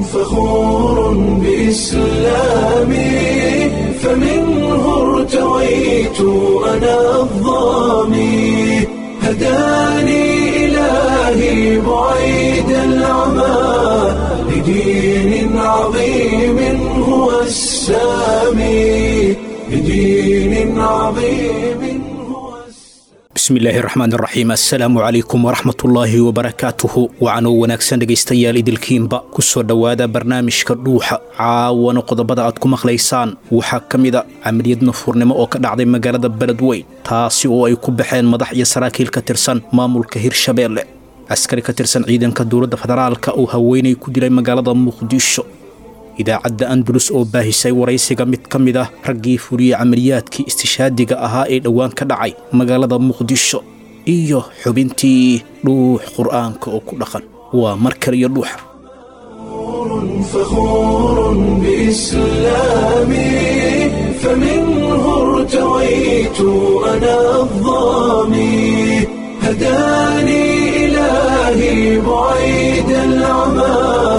فخور بإسلامي فمنه ارتويت أنا الضامي هداني إلهي بعيد العمى لدين عظيم هو السامي لدين عظيم هو بسم الله الرحمن الرحيم السلام عليكم ورحمة الله وبركاته وعنو وناكسن دقيستيال إدلكينبا كسو دوادا برنامج كالروحة عاوانو قضبادا عدكم أخليسان وحاكمدا عملية نفورنما أو كدعدي مقالة بلدوين تاسي أو أي كوبحين مدح يسراكيل كترسان مامول كهير شبيل عسكري كترسان عيدان كدورة فدرالك أو هويني كدلي مقالة مقديشو idaacadda andalus oo baahisay waraysiga mid ka mid ah raggii fuliyey camaliyaadkii istishaadiga ahaa ee dhowaan ka dhacay magaalada muqdisho iyo xubintii dhuux qur'aanka oo ku dhaqan waa mar kale iyo dhuuxa فخور بإسلامي فمنه ارتويت أنا الضامي هداني إلهي بعيد العمى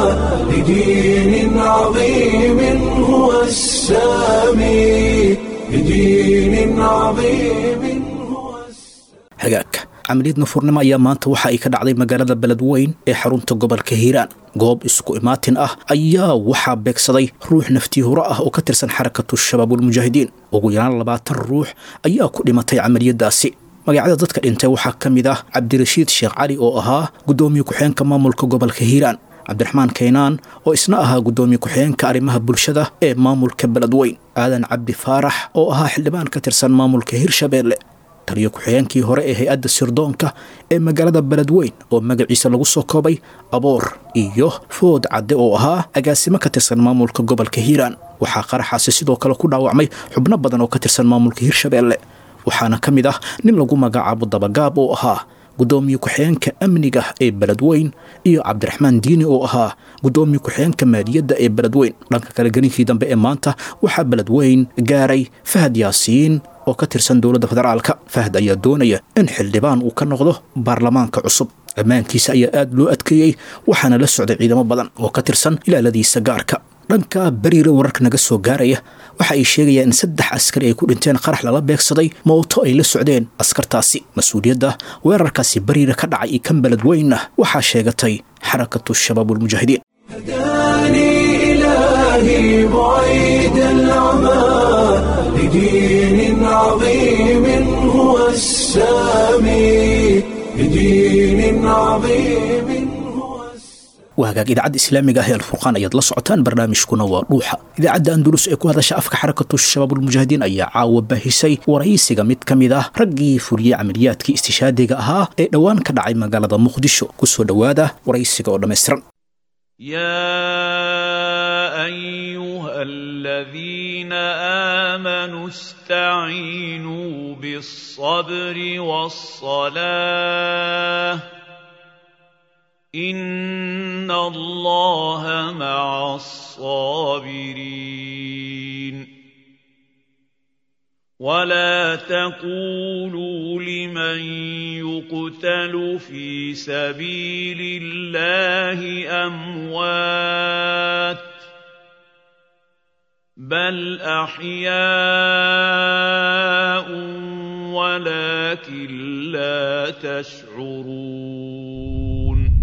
لدين عظيم هو السامي لدين عظيم هو hagaagka camaliyad nafurnimo ayaa maanta waxa ay ka dhacday magaalada beledweyn ee xarunta gobolka hiiraan goob isku imaatin ah ayaa waxaa beegsaday ruux naftii hore ah oo ka tirsan xarakatu shabaabul mujaahidiin ugu yaraan 20 ruux ayaa ku dhimatay camaliyadaasi magacyada dadka dhintay waxaa ka mid ah cabdirashiid sheekh cali oo ahaa gudoomiye ku-xigeenka maamulka gobolka hiiraan cabdiraxmaan kaynaan oo isna ahaa gudoomiye ku-xigeenka arrimaha bulshada ee maamulka beledweyn aadan cabdi faarax oo ahaa xildhibaan ka tirsan maamulka hirshabeelle taliyo ku-xigeenkii hore ee hay-adda sirdoonka ee magaalada beledweyn oo magaciisa lagu soo koobay aboor iyo food cadde oo ahaa agaasimo ka tirsan maamulka gobolka hiiraan waxaa qaraxaasi sidoo kale ku dhaawacmay xubno badan oo ka tirsan maamulka hirshabeelle waxaana ka mid ah nin lagu magacaabo dabagaab oo ahaa gudoomiye ku-xigeenka amniga ee beledweyn iyo cabdiraxmaan diini oo ahaa gudoomiye ku-xigeenka maaliyadda ee beledweyn dhanka kale gelinkii dambe ee maanta waxaa beledweyn gaaray fahad yaasiin oo ka tirsan dowladda federaalka fahad ayaa doonaya in xildhibaan uu ka noqdo baarlamaanka cusub ammaankiisa ayaa aad loo adkeeyey waxaana la socday ciidamo badan oo ka tirsan ilaaladiisa gaarka dhanka bariira wararka naga soo gaaraya waxa ay sheegayaan in 3 askari ay ku dhinteen qarax lala beegsaday mooto ay la socdeen askartaasi mas-uuliyadda weerarkaasi bariira ka dhacay kan beledweynna waxaa sheegatay xarakatu shabaabul mujaahidiin هداني إلهي بعيد العمى لدين عظيم هو السامي لدين عظيم هو وهاجاج إذاعة إسلامية هي الفرقان أيض لصعتان برنامج كنا وروحة إذاعة أندلس إكو هذا شافك حركة الشباب المجاهدين أي عاوب بهسي ورئيس جميد كميدا رجي فوري عمليات كي استشهاد جاها دوان كدعي مقالة مقدشو كسو دواده ورئيس جود مصر يا أيها الذين آمنوا استعينوا بالصبر والصلاة إن الله مع الصابرين ولا تقولوا لمن يقتل في سبيل الله أموات بل أحياء ولكن لا تشعرون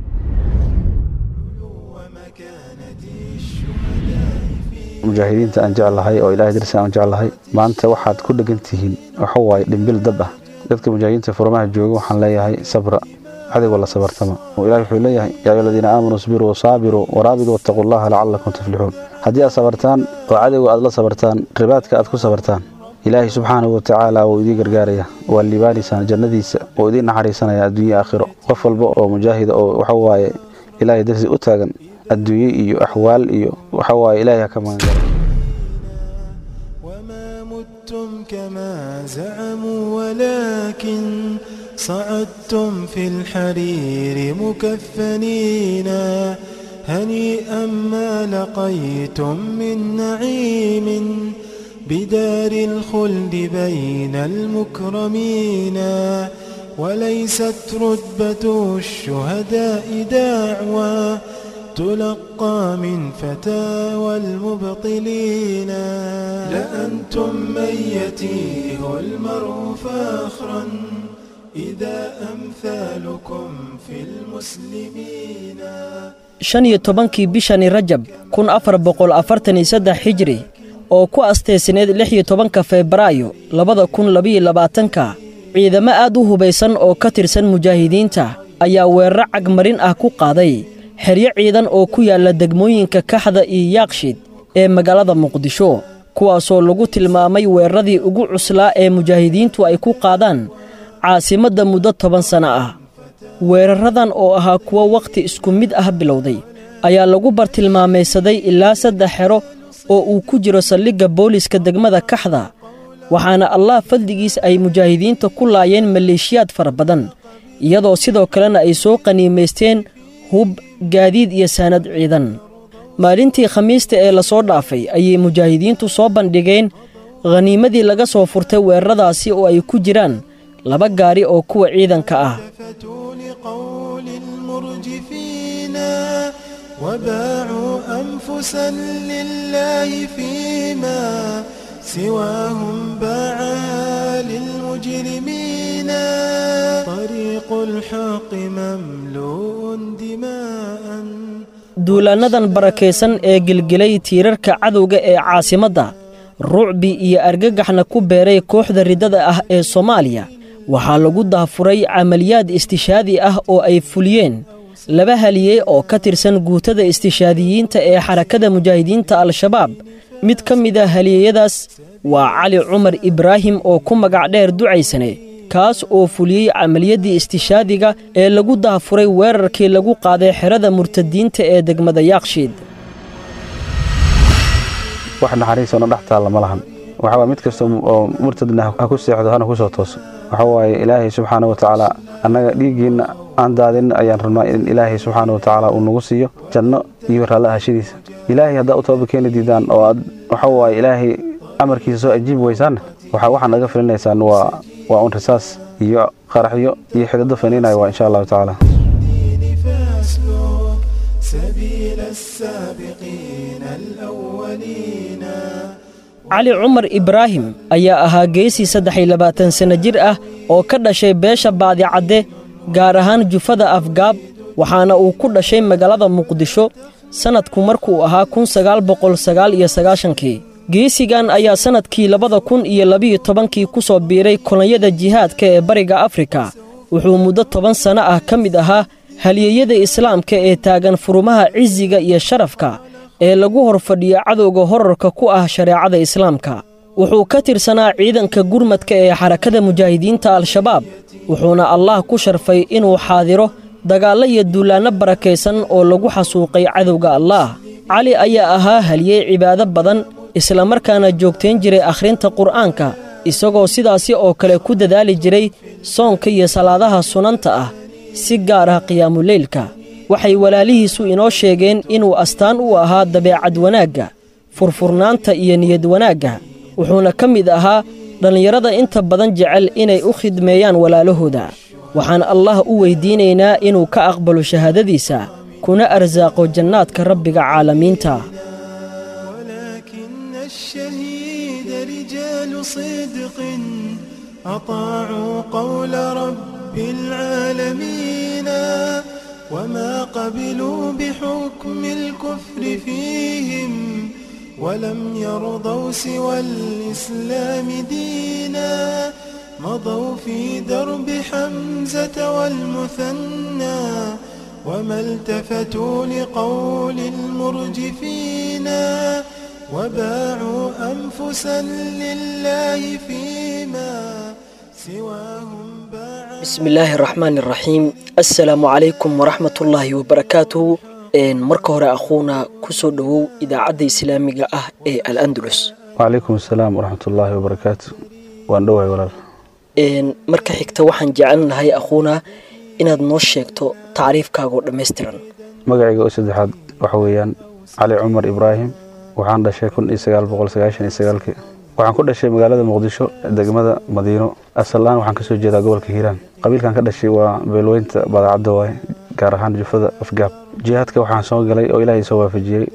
mujaahidiinta aan jeclahay oo ilaahay darsi aan jeclahay maanta waxaad ku dhagan tihiin waxa waaye dhimbil dab ah dadka mujaahidiinta furmaha jooga waxaan leeyahay sabra adigoo la sabartama oo ilaahay wuxuu leeyahay yaa ayyuhalladhiina aamanuu isbiruu wasaabiruu waraabidu wattaqullaha la'allakum tuflixuun haddii aad sabartaan oo cadowga aad la sabartaan ribaadka aad ku sabartaan ilaahay subxaanahu wa tacaala wuu idiin gargaaraya waa liibaanaysaan jannadiisa oo idiin naxariisanaya adduunyo aakhiro qof walba oo mujaahida oo waxa waaye ilaahay darsi u taagan الدنيا إيو أحوال إيو وحواي إلهي كمان وما متم كما زعموا ولكن صعدتم في الحرير مكفنين هنيئا ما لقيتم من نعيم بدار الخلد بين المكرمين وليست رتبة الشهداء دعوى تلقى من فتاوى المبطلين لأنتم من يتيه المرء فاخرا إذا أمثالكم في المسلمين 15 bishani Rajab 1443 Hijri oo ku asteysneed 16 Febraayo 2022 ciidamo aad u hubeysan oo ka tirsan mujaahidiinta ayaa weerar cagmarin ah ku qaaday xeryo ciidan oo ku yaala degmooyinka Kaxda iyo Yaaqshiid ee magaalada Muqdisho kuwaasoo lagu tilmaamay weeraradii ugu cuslaa ee mujaahidiintu ay ku qaadaan caasimadda muddo 10 sano ah weeraradan oo ahaa kuwa waqti isku mid ah bilowday ayaa lagu bartilmaameysaday ilaa 3 xero oo uu ku jiro saldhigga booliska degmada Kaxda waxaana Allah fadligiis ay mujaahidiinta ku laayeen maleeshiyaad fara badan iyadoo sidoo kalena ay soo qaniimeysteen hub gaadiid iyo sanad ciidan maalintii khamiista ee la soo dhaafay ayay mujaahidiintu soo bandhigeen qaniimadii laga soo furtay weeraradaasi oo ay ku jiraan 2 gaari oo kuwa ciidanka ah وباعوا أنفسا لله فيما سواهم باعا للمجرمين طريق الحق مملوء دماء duulaanadan barakeysan ee gilgilay tiirarka cadowga ee caasimadda rucbi iyo argagaxna ku beeray kooxda ridada ah ee Soomaaliya waxaa lagu daafuray amaliyaad istishaadi ah oo ay fuliyeen 2 haliyey oo ka tirsan guutada istishaadiyiinta ee xarakada mujaahidiinta al-shabaab mid ka mid ah haliyeyadaas waa Cali Cumar Ibraahim oo ku magac dheer Ducaysane kaas oo fuliyay amaliyadii istishaadiga ee lagu daafuray weerarkii lagu qaaday xerada murtadiinta ee degmada Yaaqshiid wax naxariisana dhaxtaal ma lahan waxa mid kasto oo murtadna ku seexdo hana ku soo tooso waxa way Ilaahay subhanahu wa ta'ala annaga dhiigiina aan daadin ayaan rabnaa in Ilaahay subhanahu wa ta'ala uu nagu siiyo janno iyo raalaha shidiisa Ilaahay hada u tooba keen diidaan oo waxa way Ilaahay amarkiisa soo ajiib weysaan waxa naga filanaysan waa un risaas iyo qaraxyo iyo xidado faniinay waa insha Allah ta'ala سبيل السابقين الأولين Cali Cumar Ibraahim ayaa ahaa geesi 23 sano jir ah oo ka dhashay beesha Baadicadde gaar ahaan jufada Afgaab waxaana uu ku dhashay magaalada Muqdisho sanadku markuu ahaa 1999 geesigan ayaa sanadkii 2012 ku soo biiray kolonyada jihaadka ee bariga Afrika wuxuu muddo 10 sano ah ka mid ahaa haliyeyada islaamka ee taagan furumaha ciziga iyo sharafka ee lagu horfadhiyo cadowga horarka ku ah shariicada islaamka wuxuu ka tirsanaa ciidanka gurmadka ee xarakada mujaahidiinta al-shabaab wuxuuna Allah ku sharfay inuu xaadiro dagaalo iyo duulaano barakeysan oo lagu xasuuqay cadowga Allah Cali ayaa ahaa haliyey cibaado badan isla markaana joogteen jiray akhrinta Qur'aanka isagoo sidaasi oo kale ku dadaali jiray soonka iyo salaadaha sunanta ah si gaar ah qiyaamul leylka waxay walaalihiisu inoo sheegeen inuu astaan u ahaa dabeecad wanaagga furfurnaanta iyo niyad wanaagga wuxuuna ka mid ahaa dhalinyarada inta badan jecel inay u khidmeeyaan walaalahooda waxaan Allah u weydiinaynaa inuu ka aqbalo shahaadadiisa kuna arsaaqo jannaadka rabbiga caalamiinta ولكن الشهيد رجال صدق أطاعوا قول رب العالمين وما قبلوا بحكم الكفر فيهم ولم يرضوا سوى الإسلام دينا مضوا في درب حمزة والمثنى وما التفتوا لقول المرجفين وباعوا أنفسا لله فيما سواهم بسم الله الرحمن الرحيم السلام عليكم ورحمة الله وبركاته marka hore akhuuna ku soo dhawow idaacada islaamiga ah ee al-Andalus وعليكم السلام ورحمة الله وبركاته waan dhawahay walaal marka xigta waxaan jecelnahay akhuuna inaad noo sheegto taariifkaaga dhameystiran magacayga oo saddexaad waxa weeyaan Cali Cumar Ibraahim waxaan dhashay 1999 waxaan ku dhashay magaalada Muqdisho degmada Madiino asalaan waxaan ka soo jeedaa gobolka Hiiraan qabiilkan ka dhashay waa beelweynta Baadicadde waay gaar ahaan jufada afgaab jihaadka waxaan soo galay oo ilaahay soo waafajiyey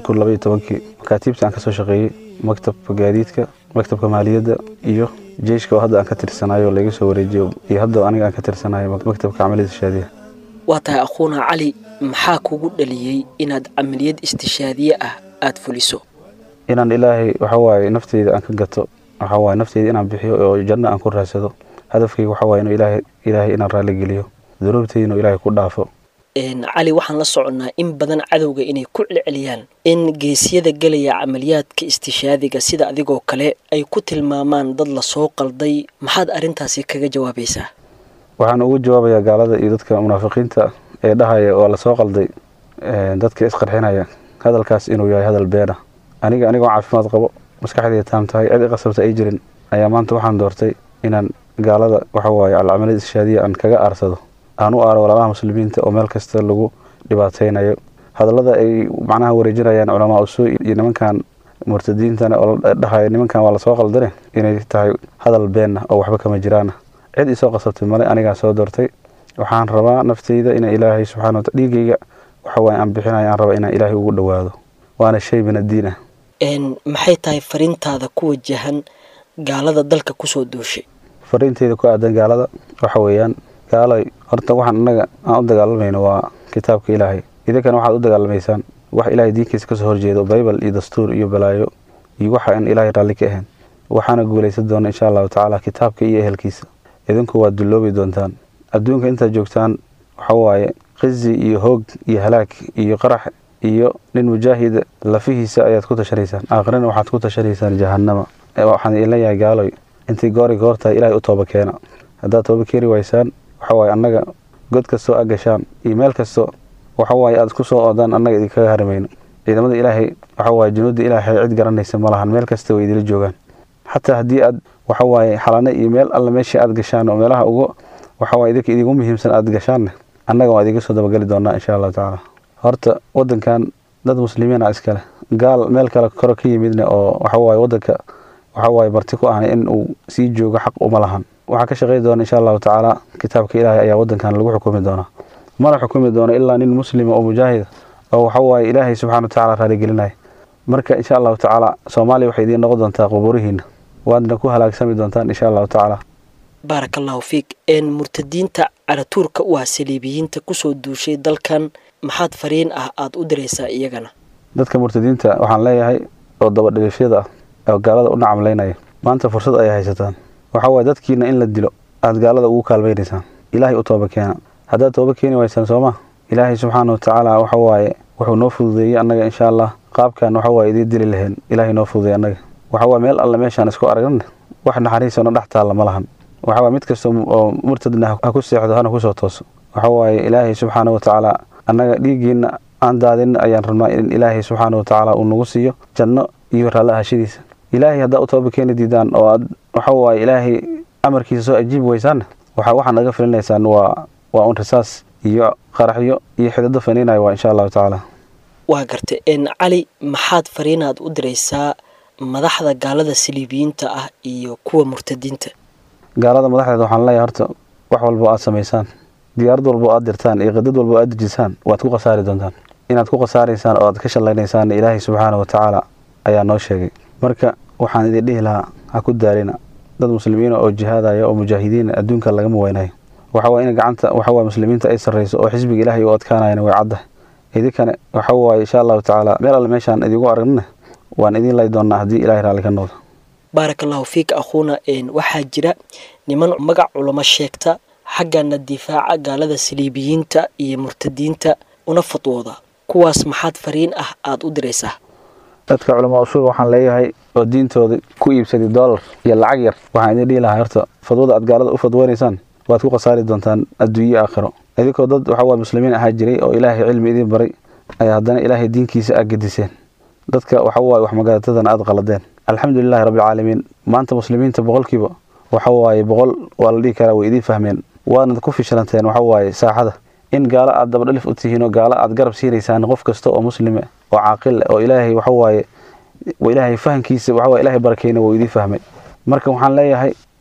2012 makaatiibta aan ka soo shaqeeyay maktabka gaadiidka maktabka maaliyadda iyo jeyshka oo hadda aan ka tirsanayo laga soo wareejiyo iyo hadda aniga aan ka tirsanayo maktabka camaliyada istishaadiya waa tahay akhuuna cali maxaa kugu dhaliyey inaad camaliyad istishaadiye ah aad fuliso inaan ilaahay waxa waaye nafteyda aan ka gato waxa waaye nafteyda inaan bixiyo oo janno aan ku raadsado hadafkayga waxa waaye inuu ilaahay inaan raali geliyo dunuubtayda inuu ilaahay ku dhaafo cali waxaan la soconnaa in badan cadowga inay ku celceliyaan in geesiyada gelaya camaliyaadka istishaadiga sida adigoo kale ay ku tilmaamaan dad la soo qalday maxaad arrintaasi kaga jawaabaysaa waxaan ugu jawaabayaa gaalada iyo dadka munaafiqiinta ee dhahaya waa la soo qalday dadka isqarxinaya hadalkaas inuu yahay hadal been ah anigoo caafimaad qabo maskaxdayda taam tahay cid qasabta ay jirin ayaa maanta waxaan doortay inaan gaalada waxa waaye camaliyada istishaadiya aan kaga aarsado aan u aaro walaalaha muslimiinta oo meel kasta lagu dhibaateynayo hadallada ay macnaha wareejinayaan culamaa usoo iyo nimankan murtadiintana oo dhahaya nimankan waa la soo qaldane inay tahay hadal been ah oo waxba kama jiraan cid isoo qasabtay male anigaa soo doortay waxaan rabaa nafteyda in ilaahay subxaanahu wa ta'aala dhiigayga waxa waaye aan bixinayo aan rabaa inaan ilaahay ugu dhawaado waana shay min addiin ah maxay tahay fariintaada ku wajahan gaalada dalka kusoo duushay fariinteyda ku aadan gaalada waxa weeyaan gaalay horta waxaan annaga aan u dagaalamayno waa kitaabka ilaahay idinkana waxaad u dagaalamaysaan wax ilaahay diinkiisa kasoo horjeedo baybal iyo dastuur iyo balaayo iyo waxa aan ilaahay raalli ka ahayn waxaana guulaysan doona insha allahu tacaala kitaabka iyo ehelkiisa idinku waad dulloobi doontaan adduunka intaad joogtaan waxa waaye qizi iyo hoog iyo halaag iyo qarax iyo nin mujaahid lafihiisa ayaad ku tashanaysaan aakhirana waxaad ku tashanaysaan jahannama waxaan idin leeyahay gaaloy intii goortahay ilaahay u tooba keena haddaad tooba keeni waysaan waxa waaye annaga god kastoo aad gashaan iyo meel kasto waxa waaye aad ku soo oodaan annaga idinkaga harimayno ciidamada ilaahay waxa waaye junuudda ilaahay cid garanaysa ma lahan meel kasta way idila joogaan xataa haddii aad waxa waaye xalane iyo meel alle meeshii aad gashaan oo meelaha ugu waxa waaye idinka idigu muhiimsan aad gashaanne annaga waa idiga soo dabagali doonaa insha allahu tacaala horta waddankan dad muslimiin ah iskale gaal meel kale koro ka yimidne oo waxa waaye waddanka waxa waaye marti ku ahna in uu sii joogo xaq uma lahan waxaa ka shaqeyn doona insha allahu tacaala kitaabka ilaahay ayaa waddankan lagu xukumi doonaa mana xukumi doono ilaa nin muslima oo mujaahida oo waxa waaye ilaahay subxaana wa tacaala raaligelinaya marka insha allahu tacaala soomaaliya waxay idiin noqon doontaa qubuurihiina waadna ku halaagsami doontaan insha allahu tacaala baaraka allahu fiik murtadiinta caratuurka u ah saliibiyiinta kusoo duushay dalkan maxaad fariin ah aad u diraysaa iyagana dadka murtadiinta waxaan leeyahay oo dabadhigashada ah oo gaalada u nacamlaynaya maanta fursad ayay haysataan waxa waaye dadkiina in la dilo aad gaalada ugu kaalmaynaysaan ilaahay u tooba keena haddaad tooba keeni waysaan sooma ilaahay subxaana wa tacaala waxa waaye wuxuu noo fududeeyey annaga insha allah qaabkan waxa waaye idiin dili lahayn ilaahay noo fududeeyey annaga waxa waaye meel alle meeshaan isku aragna wax naxariisona dhex taalla ma lahan waxa waaye mid kasta oo murtadna ha ku seexdo hana kusoo tooso waxa waaye ilaahay subxaana wa tacaala annaga dhiiggiina aan daadin ayaan rabnaa in ilaahay subxaana wa tacaala uu nagu siiyo janno iyo raalli ahashadiisa ilaahay haddaa u tooba keeni diidaan oo aad waxa waaye ilaahay amarkiisa soo ajiibi weysaanna waxaad naga filinaysaan waa un risaas iyo qaraxyo iyo xidado faniinaya waa insha allahu tacaala waa gartay cali maxaad fariinaad u diraysaa madaxda gaalada saliibiyiinta ah iyo kuwa murtadiinta gaalada madaxdeeda waxaan leeyahay horta wax walba aad samaysaan diyaarad walba aad dirtaan iyo qadad walba aad dejisaan waad ku khasaari doontaan inaad ku khasaaraysaan oo aad ka shalaynaysaan ilaahay subxaana wa tacaala ayaa noo sheegay marka waxaan idin dhihi lahaa ha ku daalina dad muslimiina oo jihaadaya oo mujaahidiin adduunka lagama weynayo waxa waaye in gacanta waxa waaye muslimiinta ay sarreyso oo xisbiga ilaahay u adkaanayana way caddahay idinkana waxa waaye insha allahu tacaala meel alle meeshaan idigu aragnana waan idin lay doonaa haddii ilaahay raalli ka noqdo baaraka allahu fiik akhuuna waxaa jira niman magac culamo sheegta xaggana difaaca gaalada saliibiyiinta iyo murtadiinta una fatwooda kuwaas maxaad fariin ah aad u diraysaa dadka culamaa usuul waxaan leeyahay oo diintooda ku iibsaday dollar iyo lacag yar waxaan idin dhihi lahaa horta fadwada aad gaalada u fadweynaysaan waad ku khasaari doontaan adduunyo aakhiro idinkoo dad waxa waaye muslimiin ahaa jiray oo ilaahay cilmi idin baray ayaa haddana ilaahay diinkiisa aad gediseen dadka waxa waaye wax magaalatadana aad qaladeen alxamdulillahi rabbilcaalamiin maanta muslimiinta boqolkiiba waxa waaye boqol waa la dhihi karaa way idiin fahmeen waadna ku fishilanteen waxa waaye saaxada in gaalo aad dabadhalif u tihiin oo gaalo aad garab siinaysaan qof kasta oo muslime oo caaqil oo ilaahay waxa waaye ilaahay fahankiisa waxa waaye ilaahay barakeyna wuu idiin fahmay marka waxaan leeyahay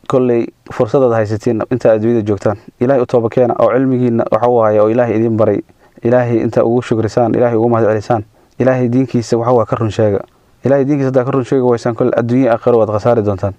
kolley fursadaad haysatiin inta adduunyada joogtaan ilaahay u tooba keena oo cilmigiina waxa waaye oo ilaahay idin baray ilaahay inta ugu shukrisaan ilaahay ugu mahad celisaan ilaahay diinkiisa waxa waa ka run sheega ilaahay diinkiisa daa ka run sheega waysaan kolley adduunyo aakhiro waad khasaari doontaan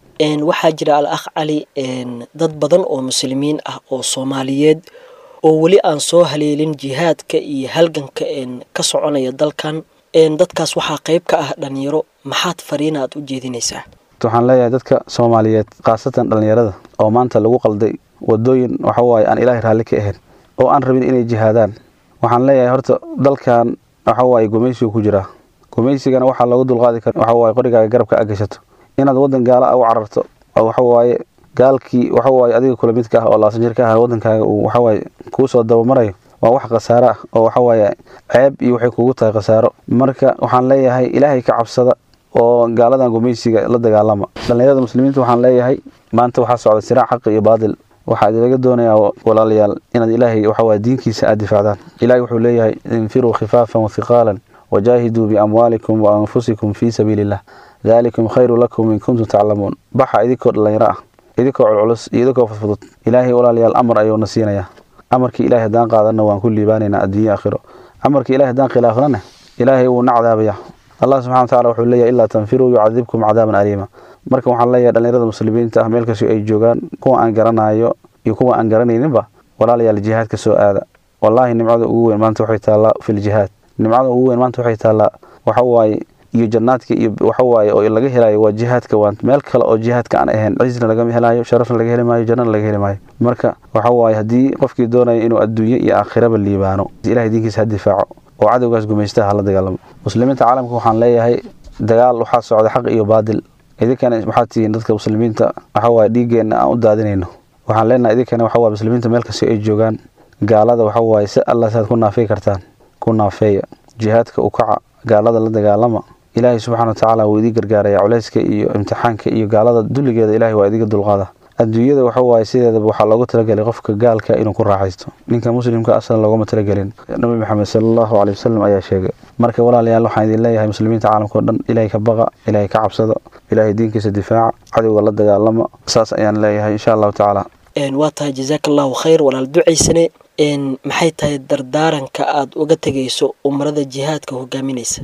waxaa jira al-akh cali dad badan oo muslimiin ah oo Soomaaliyeed oo wali aan soo haleelin jihaadka iyo halganka ka soconaya dalkan dadkaas waxaa qayb ka ah dhalinyaro maxaad fariinaad u jeedinaysaa waxaan leeyahay dadka Soomaaliyeed qaasatan dhalinyarada oo maanta lagu qalday wadooyin waxa waaye aan ilaahay raali ka ahayn oo aan rabin inay jihaadaan waxaan leeyahay horta dalkan waxa waaye gumaysiga ku jira gumaysigana waxa lagu dulqaadi karaa waxa waaye qorigaaga garabka agashato inaad wadan gaala u cararto oo waxa waaye gaalkii waxa waaye adiga kula midka ah oo laasan jirka ah wadankaaga uu waxa waaye ku soo dabamarayo waa wax khasaaro ah oo waxa waaye ceeb iyo waxay kugu tahay khasaaro marka waxaan leeyahay ilaahay ka cabsada oo gaaladan gumaysiga la dagaalama dhalinyarada muslimiinta waxaan leeyahay maanta waxa socda siraac xaq iyo baadil waxa laga doonayaa walaalayaal inaad ilaahay waxa waaye diinkiisa aad difaacdaan ilaahay wuxuu leeyahay infiru khifaafan wa thiqalan wajahiduu bi amwalikum wa anfusikum fi sabilillah ذلكم خير لكم إن كنتم تعلمون بحا إذكر الليرة إذكر العلس إذكر فضفضت إلهي ولا لي الأمر أيو نسينا أمرك إلهي دان قادنا وان كل باننا الدنيا آخره أمرك إلهي دان خلافنا إلهي ونعذاب يا الله سبحانه وتعالى وحول لي إلا تنفروا يعذبكم عذابا أليما مركم وحال لي دلنيرة المسلمين تأميل كسو أي جوغان كوا أنقرنا أيو يكوا أنقرني نبا ولا لي الجهاد كسو آذا والله نمعذ أقوين ما انتو حيث الله في الجهاد نمعذ أقوين ما انتو حيث الله وحواي iyo jannaadka iyo waxa waaye oo laga helayo waa jihaadka waan meel kale oo jihaadka aan ahayn cisna laga helayo sharafna laga helayo jannana laga helayo marka waxa waaye hadii qofkii doonayo inuu adduunyo iyo aakhiraba liibaano ilaahay diinkiisa difaaco oo cadawgaas gumaystaha la dagaalamo muslimiinta caalamka waxaan leeyahay dagaal waxa socda xaq iyo baadil idinkana waxa tiin dadka muslimiinta waxa waaye dhiigeena aan u daadinayno waxaan leenahay idinkana waxa waaye muslimiinta meel kasta ay joogaan gaalada waxa waaye si Allah saad ku naafay kartaan ku naafay jihaadka u kaca gaalada la dagaalama ilaahay subxaanahu wa ta'ala wuu idin gargaaraya culayska iyo imtixaanka iyo gaalada duligeeda ilaahay waa idiga dulqaada adduunyada waxa waaye sideedaba waxa loogu talagalay qofka gaalka inuu ku raaxaysto ninka muslimka asal looga talagalin nabi maxamed sallallahu alayhi wasallam ayaa sheegay marka walaalayaal waxaan idin leeyahay muslimiinta caalamka oo dhan ilaahay ka baqa ilaahay ka cabsada ilaahay diinkiisa difaaca cadawga la dagaalama saas ayaan leeyahay insha Allah ta'ala waa tahay jazakallahu khayr walaal ducaysane maxay tahay dardaaranka aad uga tagayso umrada jihaadka hogaaminaysa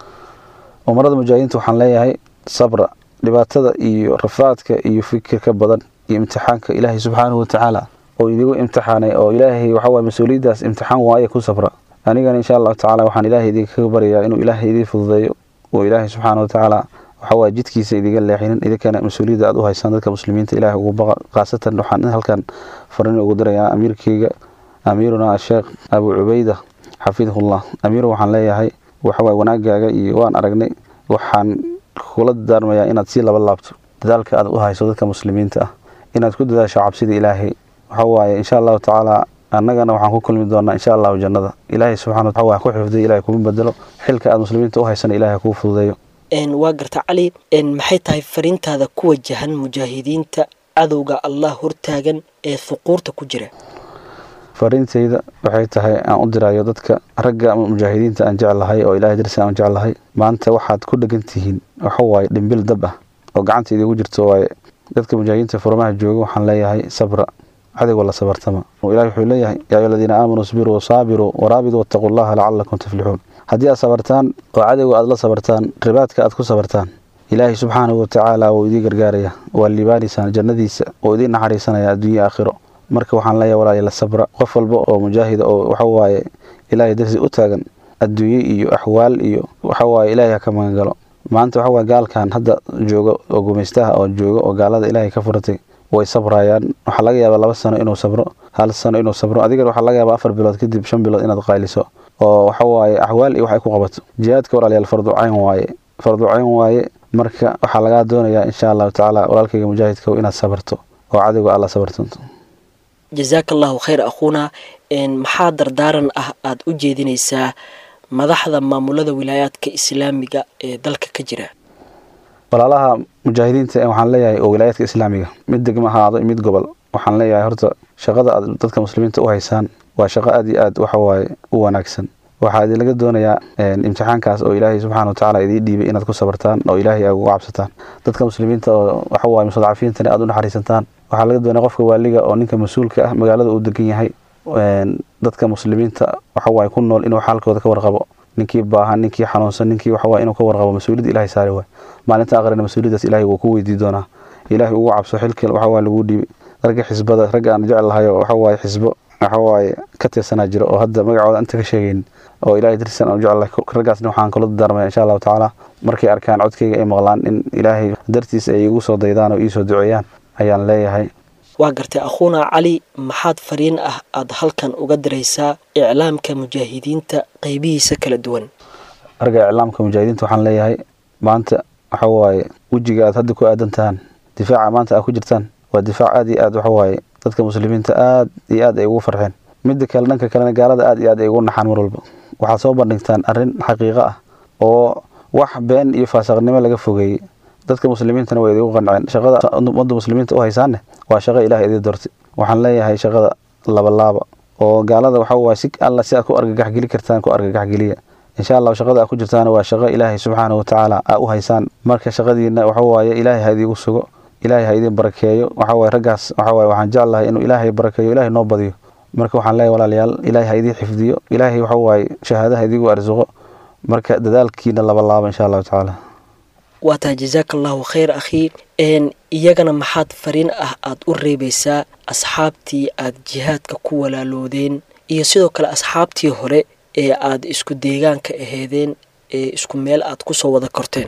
umarada mujaahidiinta waxaan leeyahay sabra dhibaatada iyo rafaadka iyo fikirka badan iyo imtixaanka ilaahay subxaanahu wa ta'ala oo idigu imtixaanay oo ilaahay waxa waa mas'uuliyadaas imtixaan waaye ku sabra anigana insha Allah ta'ala waxaan ilaahay idinka bariyaa inuu ilaahay idin fududeeyo oo ilaahay subxaanahu wa ta'ala waxa waa jidkiisa idiga leexinin idinkana mas'uuliyada aad u haysan dadka muslimiinta ilaahay ugu baqa qaasatan waxaan halkan fariin ugu dirayaa amiirkayga amiiruna sheekh Abu Ubayda xafidahullah amiir waxaan leeyahay waxa way wanaagaaga iyo waan aragnay waxaan kula darmayaa inaad si laba laabto dadaalka aad u hayso dadka muslimiinta ah inaad ku dadaasho cabsida ilaahay waxa waaye insha Allah ta'ala annagana waxaan ku kulmi doonaa insha Allah jannada ilaahay subhanahu wa ta'ala ku xifdiyo ilaahay kuma bedelo xilka aad muslimiinta u haysan ilaahay ku fududeeyo waa garta cali maxay tahay fariintaada ku wajahan mujaahidiinta cadowga Allah hortaagan ee fuquurta ku jira farintayda waxay tahay aan u diraayo dadka ragga mujaahidiinta aan jecelahay oo ilaahay dirsan aan jecelahay maanta waxaad ku dhagantihiin waxa waaye dhimbil dab ah oo gacanteeda ugu jirto waaye dadka mujaahidiinta furmaha jooga waxaan leeyahay sabra adiga la sabartama oo ilaahay wuxuu leeyahay yaa ayyuhalladina aamanu sabiru wa sabiru wa rabidu wattaqullaha la'allakum tuflihun hadii aad sabartaan oo adiga aad la sabartaan ribaadka aad ku sabartaan ilaahay subxaanahu wa ta'ala wuu idin gargaaraya waa liibaanisan jannadiisa oo idin naxariisanaya adduunyo aakhiro marka waxaan leeyahay walaal la sabra qof walba oo mujaahid oo waxa waaye ilaahay darsi u taagan adduunyo iyo ahwaal iyo waxa waaye ilaahay ka magan galo maanta waxa waa gaalkan hadda jooga oo gumaystaha oo jooga oo gaalada ilaahay ka furtay way sabrayaan waxa laga yaabaa 2 sano inuu sabro 1 sano inuu sabro adiga waxa laga yaabaa 4 bilood kadib 5 bilood inaad qayliso oo waxa waaye ahwaal iyo waxay ku qabato jihaadka walaal fardu cayn waaye marka waxa laga doonayaa insha Allah ta'ala walaalkayga mujaahidka inaad sabarto oo cadawga Allah sabarto jazakallahu khayr akhuna maxaa dardaaran ah aad u jeedinaysaa madaxda maamulada wilaayadka islaamiga ee dalka ka jira walaalaha mujaahidiinta waxaan leeyahay oo wilaayadka islaamiga mid degmo ahaado mid gobol waxaan leeyahay horta shaqada aad dadka muslimiinta u haysaan waa shaqo aad iyo aad waxa waaye u wanaagsan waxaa idin laga doonayaa imtixaankaas oo ilaahay subxaana wa tacaala idiin dhiibay inaad ku sabartaan oo ilaahay aad uga cabsataan dadka muslimiinta oo waxa waaye mustadcafiintana aad u naxariisantaan waxaa laga doonaya qofka waaliga oo ninka mas-uulka ah magaalada uu degan yahay dadka muslimiinta waxa waaye ku nool inuu xaalkooda ka warqabo ninkii baahan ninkii xanuunsan ninkii waxa waaye inuu ka warqabo mas-uuliyadda ilaahay saari waay maalinta aqrina mas-uuliyaddaas ilaahay wuu ku weydii doonaa ilaahay ugu cabso xilka waxa waaye lagu dhiibay ragga xisbada ragga aan jecel lahay oo waxa waaye xisbo waxa waaye ka tirsanaa jiro oo hadda magacooda inta ka sheegayn oo ilaahay dirsan aan jecel lahay raggaasna waxaan kula darmay insha Allah taala markay arkaan codkayga ay maqlaan in ilaahay dartiis ay igu soo daydaan oo ii soo duceeyaan ayaan leeyahay waa gartay akhuuna cali maxaad fariin ah aad halkan uga diraysaa iclaamka mujaahidiinta qaybihiisa kala duwan ragga iclaamka mujaahidiinta waxaan leeyahay maanta waxa waaye wajiga aad hadda ku aadantaan difaaca maanta aad ku jirtaan waa difaac aad iyo aad waxa waaye dadka muslimiinta aad iyo aad ay ugu farxeen midda kale dhanka kalena gaalada aad iyo aad ay ugu naxaan mar walba waxaad soo bandhigtaan arrin xaqiiqo ah oo wax been iyo faasiqnimo laga fogeeyey dadka muslimiintana way idigu qanceen shaqada ummadda muslimiinta u haysaanne waa shaqo ilaahay idin doortay waxaan leeyahay shaqada laaba oo gaalada waxa waaye si alla si aad ku argagax geli kartaan ku argagax geliya insha Allah shaqada aad ku jirtaan waa shaqo ilaahay subxaanahu wa tacaala u haysaan marka shaqadiina waxa waaye ilaahay ha idigu sugo ilaahay ha idin barakeeyo waxa waaye raggaas waxa waaye waxaan jeclahay inuu ilaahay barakeeyo ilaahay noo badiyo marka waxaan leeyahay walaalayaal ilaahay ha idin xifdiyo ilaahay waxa waaye shahaadaha idigu arsuqo marka dadaalkiina laaba insha Allah tacaala waataa jazaakallahu khayr akhi iyagana maxaad fariin ah aad u reebaysaa asxaabtii aad jihaadka ku walaaloodeen iyo sidoo kale asxaabtii hore ee aad isku deegaanka aheedeen ee isku meel aad ku soo wada korteen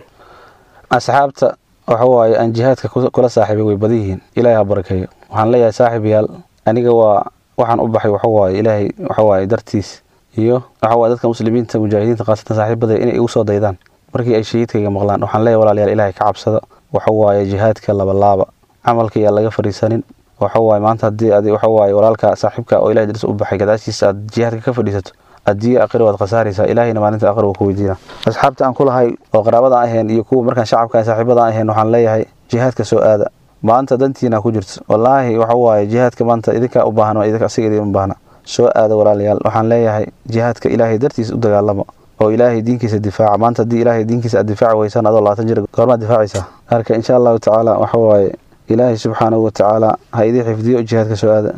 asxaabta waxa waaye aan jihaadka kula saaxiibay way badan yihiin ilaahay ha barakeeyo waxaan leeyahay saaxiibayaal aniga waxaan u baxay waxa waaye ilaahay waxa waaye dartiis iyo waxa waaye dadka muslimiinta mujaahidiinta qaasatan saaxiibada inay igu soo daydaan markii ay shahiidkayga maqlaan waxaan leeyahay walaalayaal ilaahay ka cabsada waxa waaye jihaadka laaba camalka yaa laga fadhiisanin waxa waaye maanta haddii aad waxa waaye walaalka saaxiibka oo ilaahay dartiis u baxay gadaashiisa aad jihaadka ka fadhiisato adii aqri waad khasaaraysaa ilaahayna maalinta aqri uu ku weydiina asxaabta aan ku lahay oo qaraabada ahayn iyo kuwa markaan shacabka saaxiibada ahayn waxaan leeyahay jihaadka soo aada maanta dantiina ku jirto wallaahi waxa waaye jihaadka maanta idinka u baahan oo idinka asiga idin baahna soo aada walaalayaal waxaan leeyahay jihaadka ilaahay dartiis u dagaalamo oo ilaahay diinkiisa difaaca maanta haddii ilaahay diinkiisa aad difaaci weysaan adoo 20 jir goormaad difaacaysaa marka insha Allah tacaala waxa waaye ilaahay subxaanahu wa tacaala ha idin xifdiyo jihaadka soo aada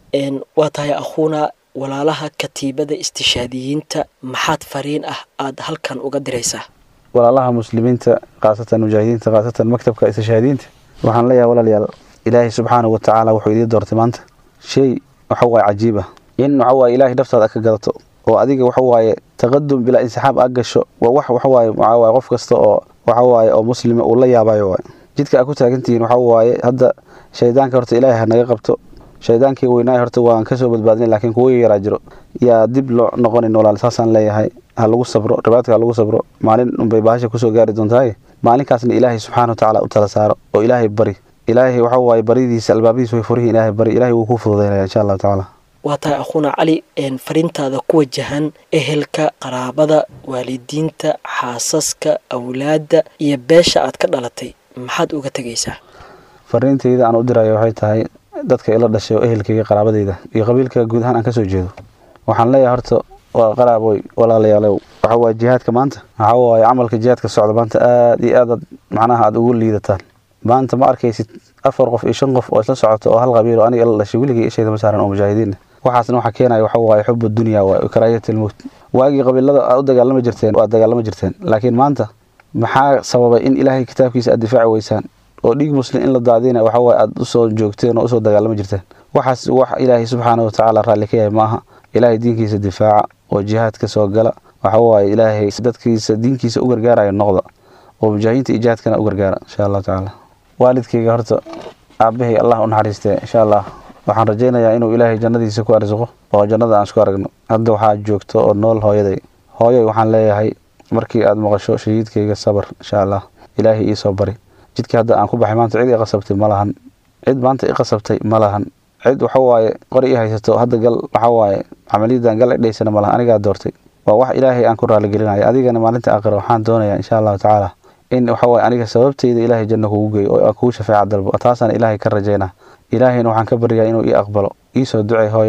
waa tahay akhuuna walaalaha katiibada istishaadiyiinta maxaad fariin ah aad halkan uga diraysaa walaalaha muslimiinta qaasatan mujaahidiinta qaasatan maktabka istishaadiyiinta waxaan leeyahay walaalayaal ilaahay subxaanahu wa tacaala wuxuu idin doortay maanta shay waxa waaye cajiib ah in waxa waaye ilaahay naftaada ka gadato oo adiga waxa waaye taqadum bila insaxaab aad gasho waa wax waxa waaye qof kasta oo waxa waaye oo muslima uu la yaabayo waaye jidka aad ku taagantihiin waxa waaye hadda shaydaanka horta ilaahay ha naga qabto shaydaankii weynaa horta waan ka soo badbaadnay laakiin kuwa yaraa jiro yaa dib loo noqonin walaal saasaan leeyahay ha lagu sabro ribaadka ha lagu sabro maalin unbay baasha kusoo gaari doontahay maalinkaasna ilaahay subxaana wa tacaala u tala saaro oo ilaahay bari ilaahay waxa waaye baridiisa albaabadiisa way furihiin ilaahay bari ilaahay wuu ku fududaynaya insha Allah tacaala waa tahay akhuuna cali fariintaada ku wajahan ehelka qaraabada waalidiinta xaasaska awlaadda iyo beesha aad ka dhalatay maxaad uga tegaysaa fariintayda aan u dirayo waxay tahay dadka ila dhashay oo ehelkayga qaraabadayda iyo qabiilka guud ahaan aan ka soo jeedo waxaan leeyahay horta waa qaraaboy walaalayaalow waxa waa jihaadka maanta waxa waaye camalka jihaadka socda maanta aad iyo aad macnaha aad ugu liidataan maanta ma arkaysid 4 qof iyo 5 qof oo isla socoto oo hal qabiil oo aniga ila dhashay weligii ishayda ma saaran oo mujaahidiin waxaasna waxa keenay waxa waaye xubbu dunya waa karaayatul mawt waagi qabiilada aad u dagaalama jirteen laakiin maanta maxaa sababay in ilaahay kitaabkiisa aad difaaci weysaan oo dhiig muslim in la daadina waxa waaye aad u soo joogteen oo u soo dagaalama jirteen waxaas wax ilaahay subxaanahu wa tacaala raalli ka yahay maaha ilaahay diinkiisa difaaca oo jihaadka soo gala waxa waaye ilaahay dadkiisa diinkiisa u gargaaraya noqda oo mujaahidiinta iyo jihaadkana u gargaara insha Allah tacaala waalidkayga horta aabahay Allah u naxariistay insha Allah waxaan rajaynayaa inuu ilaahay jannadiisa ku arsuqo oo jannada aan isku aragno hadda waxaa joogto oo nool hooyaday waxaan leeyahay markii aad maqasho shahiidkayga sabar insha Allah ilaahay ii soo bari jidka hadda aan ku baxay maanta cid i qasabtay malahan cid maanta i qasabtay malahan cid waxa waaye qori i haysato hadda gal waxa waaye amaliyadan gal dhaysana malahan aniga doortay waa wax ilaahay aan ku raali gelinayo adigana maalinta aakhir waxaan doonayaa insha Allah tacaala in waxa waaye aniga sababtayda ilaahay janno kugu geeyo oo ku shafaaca dalbo taasaan ilaahay ka rajaynaa ilaahayna waxaan ka baryaa inuu ii aqbalo ii soo ducay hooyay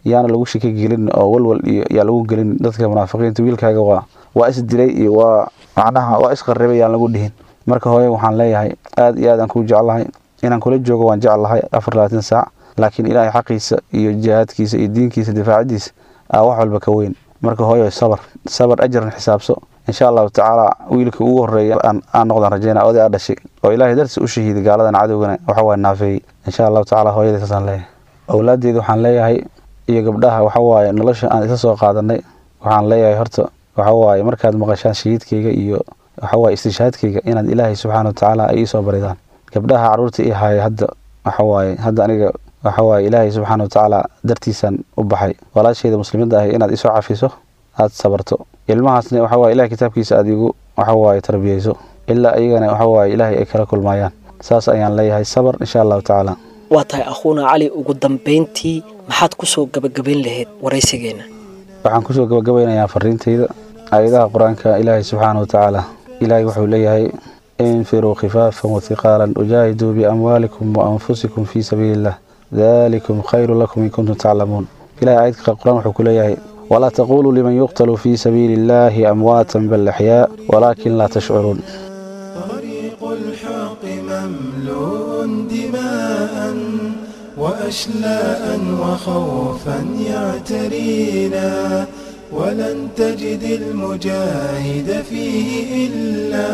yaana lagu shaki gelin oo walwal iyo yaa lagu gelin dadka munaafiqiinta wiilkaaga waa is dilay iyo waa macnaha waa isqarribay yaan lagu dhihin marka hooyo waxaan leeyahay aad iyo aad aan ku jeclahay inaan kula joogo waan jeclahay 24 saac laakiin ilaahay xaqiisa iyo jihaadkiisa iyo diinkiisa difaacadiisa wax walba ka weyn marka hooyo sabar ajran xisaabso insha Allah taala wiilka ugu horeeya aan noqdaan rajayna oday dhashay oo ilaahay darsi u shahiiday gaaladan cadowgana waxa waa naafay insha Allah taala hooyada taasaan leeyahay awlaadeedu waxaan leeyahay iyo gabdhaha waxa waaye nolosha aan isa soo qaadanay waxaan leeyahay horta waxa waaye markaad maqashaan shahiidkayga iyo waxa waaye istishaadkayga inaad ilaahay subxaanahu wa tacaala ay soo baridaan gabdhaha caruurta ii haay hadda waxa waaye hadda aniga waxa waaye ilaahay subxaanahu wa tacaala dartiisan u baxay walaashayda muslimada ah inaad isoo cafiso aad sabarto ilmahaasna waxa waaye ilaahay kitaabkiisa aad igu waxa waaye tarbiyayso ilaa ayagana waxa waaye ilaahay ay kala kulmayaan saas ayaan leeyahay sabar insha Allah tacaala waa tahay akhuuna cali ugu dambeyntii maxaad ku soo gabagabayn lahayd waraysigeena waxaan ku soo gabagabeynayaa fariintayda aayadaha quraanka ilaahay subxaanahu wa tacaala ilaahay wuxuu leeyahay انفروا خفافا وثقالا وجاهدوا بأموالكم وأنفسكم في سبيل الله ذلكم خير لكم إن كنتم تعلمون إلى آية القرآن وحكوا لي ولا تقولوا لمن يقتل في سبيل الله أمواتا بل أحياء ولكن لا تشعرون طريق الحق مملوء دماء وأشلاء وخوفا يعترينا ولن تجد المجاهد فيه إلا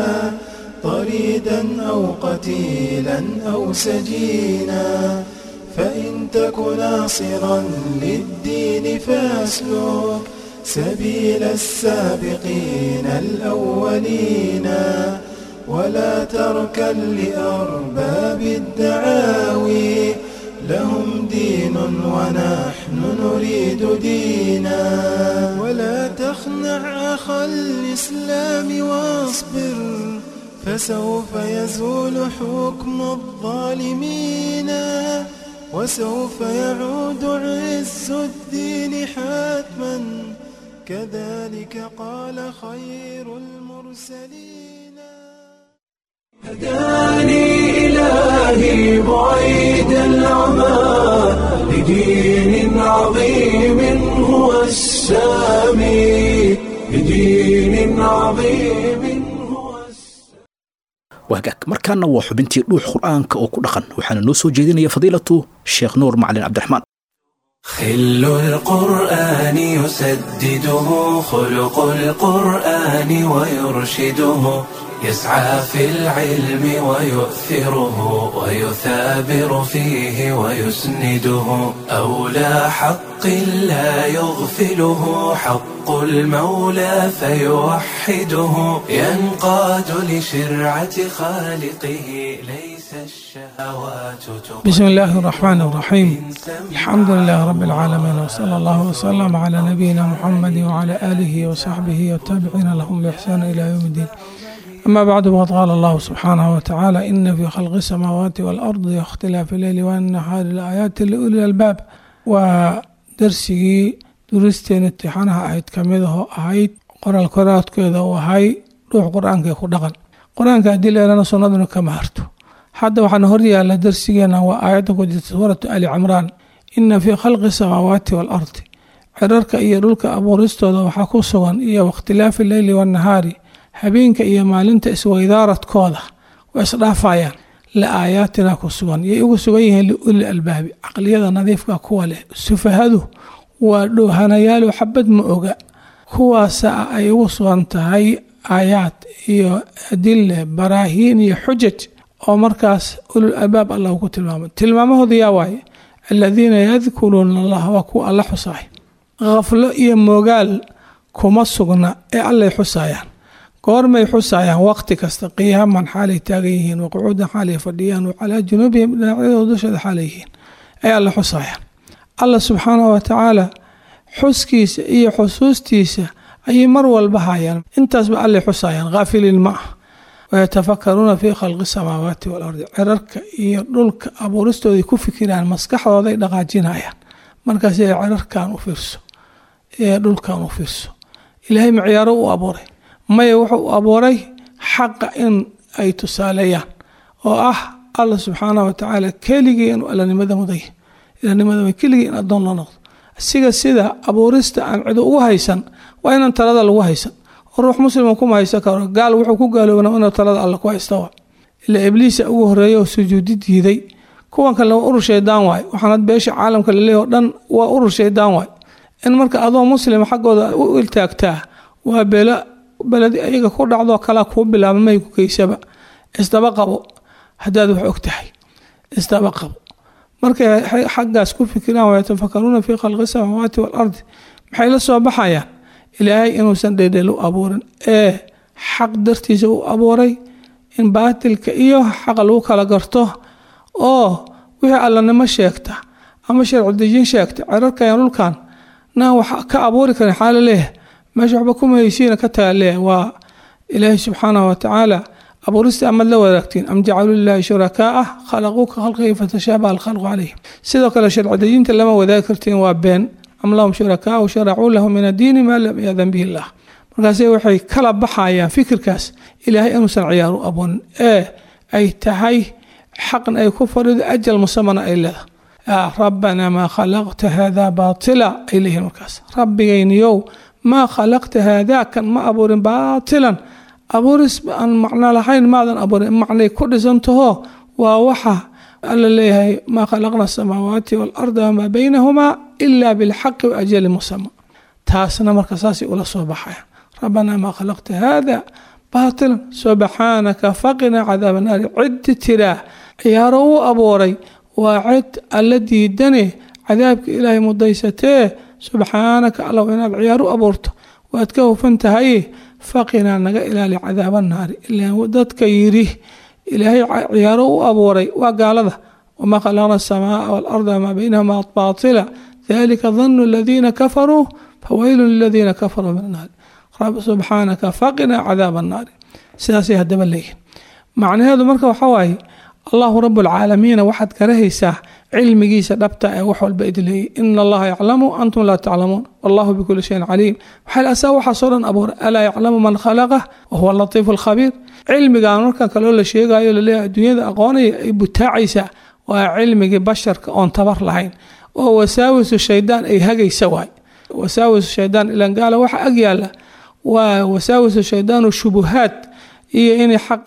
طريدا أو قتيلا أو سجينا فإن تك ناصرا للدين فاسلك سبيل السابقين الأولين ولا تركن لأرباب الدعاوي لهم دين ونحن نريد دينا ولا تخنع أخا الإسلام واصبر فسوف يزول حكم الظالمين وسوف يعود عز الدين حتما كذلك قال خير المرسلين هداني إلهي بعيد العمى لدين عظيم هو السامي لدين عظيم وهجاك مركان نوح بنتي روح قرآن كأوكو دخن وحنا نوسو جيدين فضيلته الشيخ نور معلن عبد الرحمن خل القرآن يسدده خلق القرآن ويرشده يسعى في العلم ويؤثره ويثابر فيه ويسنده أولى حق لا يغفله حق المولى فيوحده ينقاد لشرعة خالقه ليس الشهوات بسم الله الرحمن الرحيم الحمد لله رب العالمين وصلى الله وسلم على نبينا محمد وعلى آله وصحبه والتابعين لهم بإحسان إلى يوم الدين أما بعد وقد قال الله سبحانه وتعالى إن في خلق السماوات والأرض واختلاف الليل والنهار لآيات لأولي الألباب ودرسي درستين امتحانها أهيد كميده أهيد قرآن القرآن كذا وهاي روح قرآن كيكو دقن قرآن كأدل لنا صندنا كما هرتو حتى وحن هريا على درسينا وآياتك سورة آل عمران إن في خلق السماوات والأرض عررك إيرولك أبو رستو وحكو سوان إيا واختلاف الليل والنهار habeenka iyo maalinta isweydaradkooda waa isdhaafayaan la aayaatina ku sugan iyo ugu sugan yihiin liulil albaabi aqliyada nadiifka kuwa leh sufahadu waa dhoohanayaal xabad ma oga kuwaas ay ugu sugan tahay aayaad iyo adille baraahiin iyo xujaj oo markaas ulul albaab Allah ku tilmaamahooda yaa waaye alladina yadhkuruna Allah wa ku Allah xusaay qaflo iyo moogaal kuma sugna ee Allah xusaayaan goormay xusayaan waqti kasta qiyaaman xaalay taagan yihiin waquudan xaalay fadhiyaan wacalaa junuubihim dhinacyadooda dushada xaalay yihiin ay alla xusayaan allah subxaanahu wa tacaala xuskiisa iyo xusuustiisa ayay mar walba hayaan intaasba allay xusayaan haafiliin ma ah wayatafakaruuna fii khalqi samaawaati waalardi cirarka iyo dhulka abuuristooday ku fikiraan maskaxdooday dhaqaajinayaan markaas ay cirarkan u fiirso ee dhulkan u fiirso ilaahay maciyaaro u abuuray maya wuxuu abuuray xaqa in ay tusaaleeyaan oo ah Allah subxaanahu wa tacaala keligii inuu allanimada muday ilaahnimada keligii in addoon la noqdo sida abuurista aan cid ugu haysan waa inaan talada lagu haysan oo ruux muslim kuma haysan karo gaal wuxuu ku gaaloobaa inuu talada Allah ku haysto ila ibliis ugu horeeyo sujuudi diiday kuwan kale waa urur shaydaan waay waxaanad beesha caalamka la leeyahay dhan waa urur shaydaan waay in marka adoo muslim xaqooda u iltaagtaa waa balad ayaga ku dhacdo kala ku bilaabmay ku kaysaba isdaba qabo hadaad wax ogtahay isdaba qabo marka xaqaas ku fikiraan way tafakkaruna fi khalqi samawati wal ard maxay la soo baxayaan ilaahay inuu san dheedhelo abuurin xaq dartiisa uu abuuray in baatilka iyo xaq lagu kala garto oo wixii alla nima sheegta ama sharci dejin sheegta cirarkan dhulkan na wax ka abuuri karin xaal leh meesha waxba kuma haysiina ka taale waa ilaahay subhanahu wa ta'ala abuurista ama la wadaagtiin am ja'alu lillahi shurakaa khalaqu ka khalqihi fatashabaha al-khalqu alayhi sidoo kale sharci dejinta lama wadaag kartiin waa been am lahum shurakaa wa shara'u lahum min ad-din ma lam ya'dhan bihi Allah markaas waxay kala baxayaan fikirkaas ilaahay inuu san ciyaar u abun ay tahay حقا أي كفر أجل مصمنا إلا ربنا ما خلقت هذا باطلا إليه المكاس ربي ينيو ما خلقت هذا كان ما أبور باطلا أبورس أن معنى لحين ماذا أبور معنى كل زنته ووحى قال ليه ما خلقنا السماوات والأرض وما بينهما إلا بالحق وأجل مسمى تاسنا مركزاسي ولا صباحا ربنا ما خلقت هذا باطلا سبحانك فقنا عذاب النار عد تراه عياره أبوري وعد الذي دني عذابك إلهي مضيسته سبحانك الله وإن العيار أبورته وأتكه فانتهيه فقنا نجا إلى عذاب النار إلا ودتك يريه إلهي عياره أبوري وقال له وما خلقنا السماء والأرض وما بينهما باطلا ذلك ظن الذين كفروا فويل للذين كفروا من النار رب سبحانك فقنا عذاب النار سياسي هدب الليل معنى هذا مركب حواي الله رب العالمين وحد كرهيسه علم جيسة دبتا وحول بإدلي إن الله يعلم أنتم لا تعلمون والله بكل شيء عليم وحال أساوى حصولا أبور ألا يعلم من خلقه وهو اللطيف الخبير علم قانونك كالولا شيء قايل لله الدنيا أقواني بتاعيسة وعلم بشر كأنتبر لهين ووساوس الشيطان أي هجي سواي وساوس الشيطان إلى قال وح أجيال ووساوس الشيطان الشبهات هي إني حق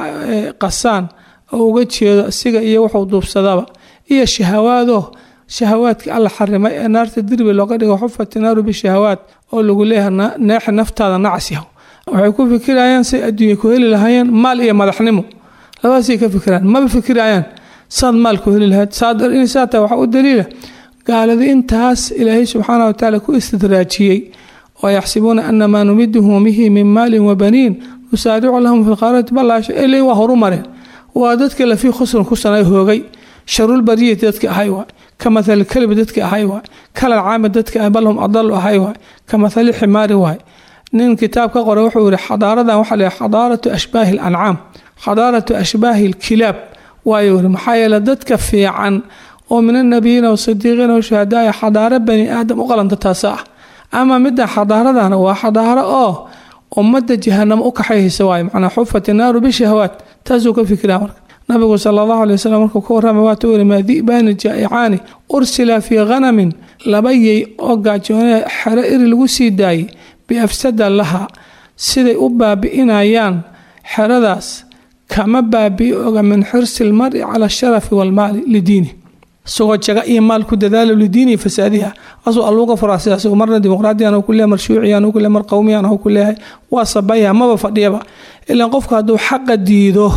قصان uga jeedo asiga iyo wuxuu duubsadaba iyo shahawaadka alla xarimay ee naarta dirbi looga dhigo xufat naaru bi shahawaad oo lagu leeyahay neex naftaada nacsiyo waxay ku fikirayaan si adduunyo ku heli lahaayeen maal iyo madaxnimo labadaas ka fikiraan ma fikirayaan sad maal ku heli lahayd saadar in saata waxa u daliila gaalada intaas ilaahay subhanahu wa ta'ala ku istidraajiyay oo yaxsibuuna anna ma numiduhum bihi min maalin wa baniin nusaari'u lahum fil khayrati ballaash ilay wa horumareen وادتك اللي في خسر كسر هوجي شر البرية دتك هايوا كمثل الكلب دتك هايوا كلا العام دتك أبلهم أضل هايوا كمثل الحمار واي نين كتاب كقرأ وحول حضارة وحول حضارة أشباه الأنعام حضارة أشباه الكلاب وايور محايلة دتك في عن ومن النبيين والصديقين والشهداء حضارة بني آدم وقلن تتاسع أما مدى حضارة هو حضارة ومدى جهنم أكحيه سواي معنا حفة النار بشهوات تازوك فكرة نبي صلى الله عليه وسلم كورا مواتور ما ذئبان الجائعان أرسل في غنم لبي أوقع جوانا حرائر الوسيداي بأفسد لها سيدي أبا بإنايان حرداس كما بابي أوقع من حرص المرء على الشرف والمال لدينه سوى جاء مال كدذال لديني فسادها أصو اللغة فرنسية سوى مرة ديمقراطية أنا كلها مرشوعية أنا كلها مرقومية أنا كلها وصبايا ما بفضيها إلا قفك هذا حق ديده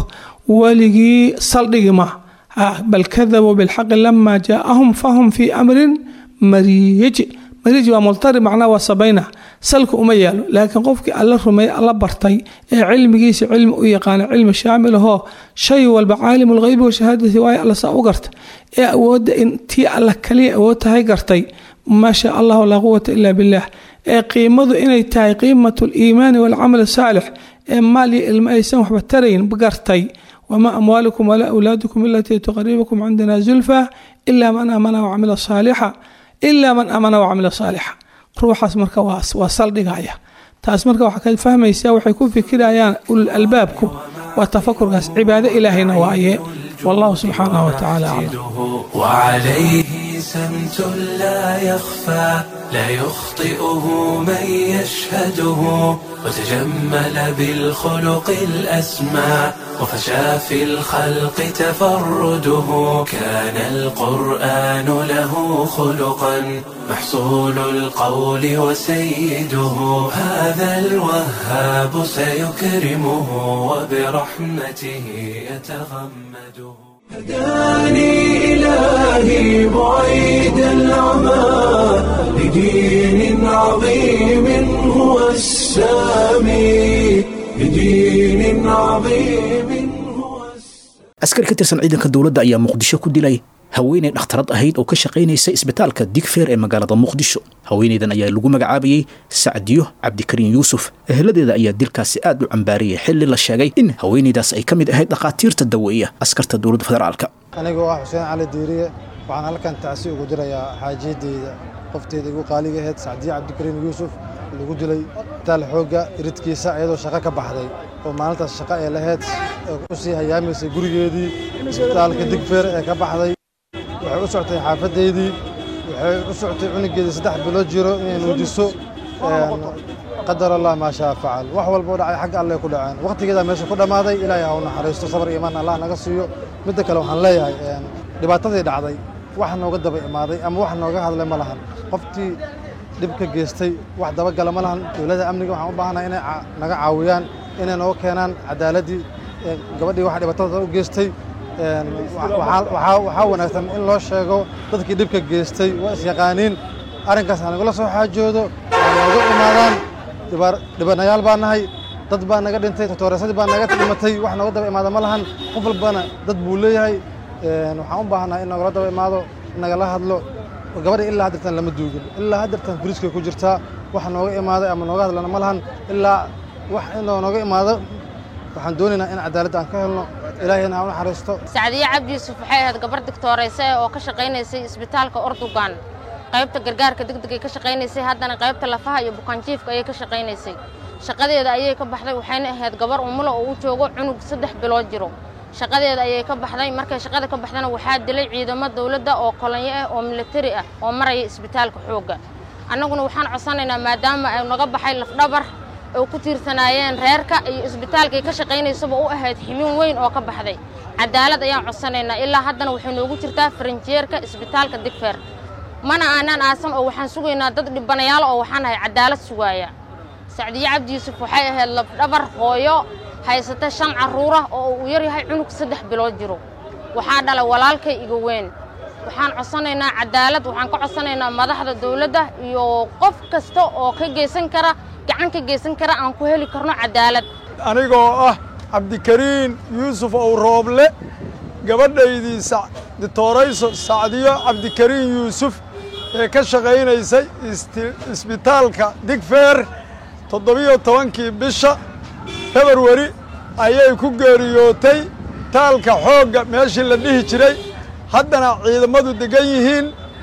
ولقي صلق ما بل كذبوا بالحق لما جاءهم فهم في أمر مريج وملتري معناه وصبينا سلك أميال لكن قفك الله رمي الله برتي علم جيس علم ويقان علم شامل هو شيء والبعالم الغيب وشهادة واي الله سأوقرت أود إن تي الله كلي أود هاي قرتي ما شاء الله ولا قوة إلا بالله قيمة إن تاي قيمة الإيمان والعمل الصالح مالي المأيسان وحبترين بقرتي وما أموالكم ولا أولادكم التي تقربكم عندنا زلفى إلا من آمن وعمل صالحا إلا من آمن وعمل صالحا روح اسمك وصل دقايا تاسمك وحكي فهم يساوي حيكون في كده أيام الألبابكم والتفكر عبادة إلهي نوايه والله سبحانه وتعالى أعلم. وعليه سمت لا يخفى لا يخطئه من يشهده وتجمل بالخلق الأسمى وفشى في الخلق تفرده كان القرآن له خلقا محصول القول وسيده هذا الوهاب سيكرمه وبرحمته يتغمده هداني إلهي بعيد العمى لدين عظيم هو السامي لدين عظيم هو askari ka tirsan ciidanka dowladda ayaa muqdisho ku dilay haweeney dhakhtarad ahayd oo ka shaqaynaysa isbitaalka digfeer ee magaalada muqdisho haweeneydan ayaa lagu magacaabayay sacdiyo cabdikariin yuusuf ehladeeda ayaa dilkaasi aad u cambaariyay xilli la sheegay in haweeneydaas ay ka mid ahayd dhakhaatiirta daweeya askarta dowladda federaalka anigu waa xuseen cali diiriye waxaan halkan tacsi ugu dirayaa xaajiyadeyda qofteeda igu qaaliga ahayd sacdiyo cabdikariin yuusuf lagu dilay isbitaal xoogga iridkiisa iyadoo shaqo ka baxday oo maalintaas shaqo ay lahayd u sii hayaamaysay gurigeedii isbitaalka digfeer ee ka baxday waxay u socotay xaafadeydii waxay u socotay cunugeedii 3 bilood jiro inay nuujiso qadar allah ma shaa facal wax walba oo dhacay xag alle ku dhaceen waqtigeeda meesha ku dhamaaday ilaahay ha u naxariisto sabr iyo iimaan allah naga siiyo mid kale waxaan leeyahay dhibaatadii dhacday wax nooga daba imaaday ama wax nooga hadlay ma lahan qoftii dhibka geystay wax daba gala ma lahan dowladda amniga waxaan u baahanahay inay naga caawiyaan inay noo keenaan cadaaladii gabadhii wax dhibaatada u geystay waxaa wanaagsan in loo sheego dadkii dhibka geystay waa isyaqaaniin arrinkaas aan nagula soo xaajoodo nooga imaadaan dhibanayaal baa nahay dad baa naga dhintay totooreesadii baa naga dhimatay wax nooga daba imaada ma lahan qof walbana dad buu leeyahay waxaan u baahanahay in nagala daba imaado nagala hadlo gabadha ilaa haddeertan lama duugin ilaa haddeertan firiiskay ku jirtaa wax nooga imaaday ama nooga hadlana ma lahan ilaa wax inoo nooga imaado waxaan doonaynaa in cadaaladda aan ka helno ilaahayna ha u naxariisto sacdiyo cabdi yuusuf waxay ahayd gabar digtooraysa oo ka shaqaynaysay isbitaalka ordogan qaybta gargaarka degdeg ay ka shaqaynaysay haddana qaybta lafaha iyo bukaanjiifka ayay ka shaqaynaysay shaqadeeda ayay ka baxday waxayna ahayd gabar umulo oo u joogo cunug 3 bilood jiro shaqadeeda ayay ka baxday markay shaqada ka baxdana waxaa dilay ciidamo dawladda oo kolonyo ah oo military ah oo maraya isbitaalka xoogga annaguna waxaan codsanaynaa maadaama ay naga baxay lafdhabar oo ku tiirsanaayeen reerka iyo isbitaalka ka shaqaynaysaba u ahayd ximin weyn oo ka baxday cadaalad ayaan codsanaynaa ilaa haddana waxay noogu jirtaa faranjeerka isbitaalka digfeer mana aanan aasan oo waxaan sugaynaa dad dhibanayaal oo waxaan ahay cadaalad sugaaya sacdiyo cabdi yuusuf waxay ahayd lafdhabar hooyo haysata 5 caruur ah oo uu yar yahay cunug 3 bilood jiro waxaa dhalay walaalkay iga weyn waxaan codsanaynaa cadaalad waxaan ka codsanaynaa madaxda dawladda iyo qof kasta oo ka geysan kara gacan ka geysan kara aan ku heli karno cadaalad anigoo ah cabdikariin yuusuf oo rooble gabadhaydii doctorayso sacdiyo cabdikariin yuusuf ee ka shaqaynaysay isbitaalka digfeer 17 bisha February ayay ku geeriyootay taalka xoogga meeshii la dhihi jiray haddana ciidamadu degan yihiin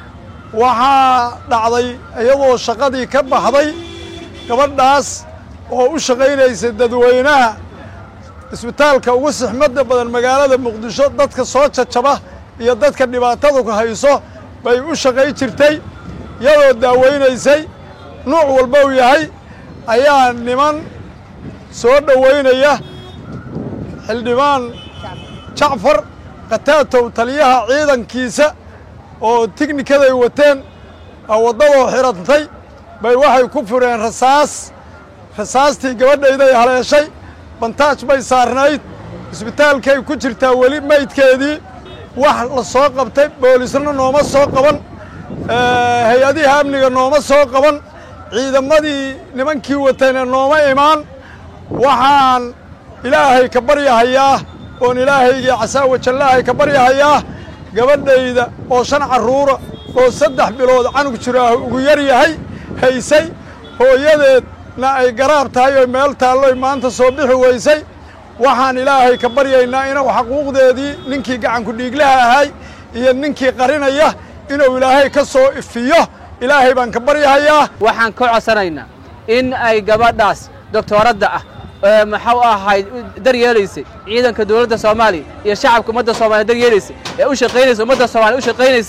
waxaa dhacday iyadoo shaqadii ka baxday gabadhaas oo u shaqaynaysay dadweynaha isbitaalka ugu sixmadda badan magaalada muqdisho dadka soo jajaba iyo dadka dhibaatadu ku hayso bay u shaqay jirtay iyadoo daaweynaysay nuuc walba uu yahay ayaa niman soo dhoweynaya xildhibaan jacfar qataatow taliyaha ciidankiisa oo tiknikaday wateen waddadoo xirantay bay waxay ku fureen rasaastii gabadhayday haleeshay bantaaj bay saarnayd isbitaalkay ku jirtaa weli maydkeedii wax la soo qabtay boolisna nooma soo qaban hay-adiha amniga nooma soo qaban ciidamadii nimankii watayna nooma imaan waxaan ilaahay ka baryahayaa oon ilaahaygii casaawa jallaahay ka baryahayaa gabadhayda oo 5 carruura oo 3 bilood canug jiraa ugu yar yahay haysay hooyadeedna ay garaab tahay oo meel taalloy maanta soo bixi weysay waxaan ilaahay ka baryaynaa inuu xaquuqdeedii ninkii gacanku dhiiglaha ahay iyo ninkii qarinaya inuu ilaahay ka soo ifiyo ilaahay baan ka baryahayaa waxaan ka codsanaynaa in ay gabadhaas doctoradda ah maxaa ahayd daryeelaysay ciidanka dawladda Soomaaliya iyo shacabka ummadda Soomaaliya daryeelaysay ee u shaqeynaysa ummadda Soomaaliya u shaqeynaysay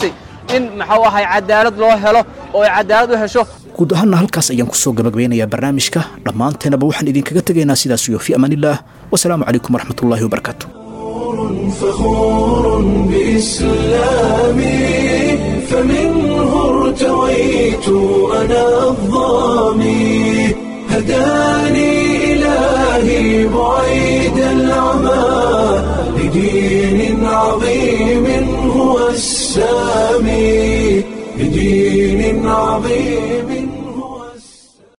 in muxuu ahay cadaalad loo helo oo ay cadaalad u hesho guud ahaanna halkaas ayaan ku soo gabagabeynayaa barnaamijka dhammaanteenaba waxaan idinkaga tegaynaa sidaas iyo fi amaanillaah wasalaamu calaykum waraxmatullaahi wabarakaatu فخور بإسلامي فمنه ارتويت أنا الضامي هداني إلهي بعيد العمى لدين عظيم هو السامي لدين عظيم